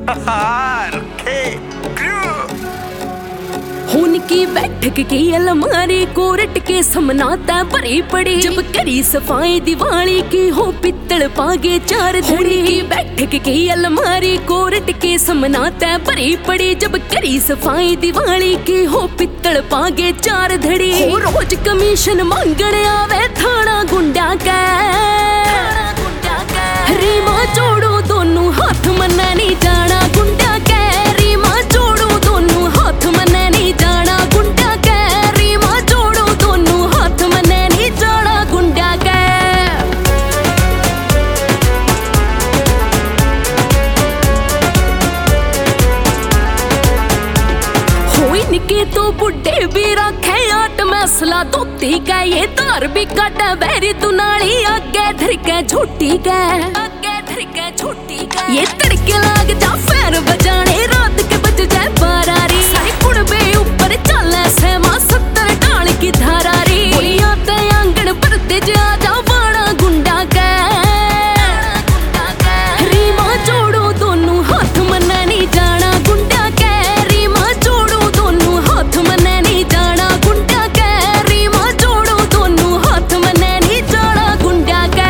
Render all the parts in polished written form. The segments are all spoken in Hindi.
खून की बैठक की अलमारी कोरट के समनाता भरी पड़ी। जब करी सफाई दिवाली की हो पित्तल पागे चार धड़ी। की बैठक की अलमारी कोरट के समनाता भरी पड़ी। जब करी सफाई दिवाली की हो पित्तल पागे चार धड़ी। हो रोज कमीशन मांगने आवे थाना गुंडा का। रीमा जोड़ो दोनों हाथ मन्ना नहीं जाना गुंडा का। रीमा जोड़ो दोनों हाथ मन्ना नहीं जाना गुंडा का। रीमा जोड़ो दोनों हाथ मन्ना नहीं जाना गुंडा का। होई निके तो बुढ़े भी रखे आट मसला धोती का। ये तार भी काटा बैरी दुनाली आगे धर के झोटी का। ये तड़के लाग जा फैर बजाने रात के बज जाए बारारी। सारी कुड़बे ऊपर चले सहमा 70 डाल की धारारी। आते आंगन भरते जा जा बाड़ा गुंडा का। रीमा जोड़ो दोनों हाथ मन्ना नहीं जाना गुंडा का। रीमा जोड़ो दोनों हाथ मन्ना नहीं जाना गुंडा का। रीमा जोड़ो दोनों हाथ मन्ना नहीं जाना गुंडा का।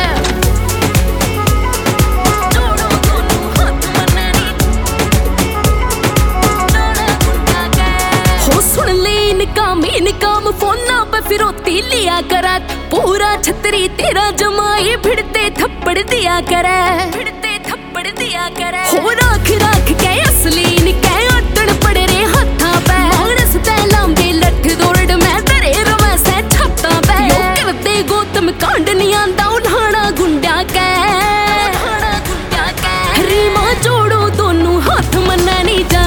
काम फोना पे फिरोती लिया करा। पूरा छतरी तेरा जमाई भिड़ते थप्पड़ दिया करे। हो राख राख के असली निके अटन पड़े रे हाथा पे। मानस ते लांबे लठ दौड़ में दरे रवे से छत्ता पे। यो करते गौतम कांड नहीं आंदा उन्हाना गुंडा के। रीमा जोड़ो दोनों हाथ मन्ना नहीं जा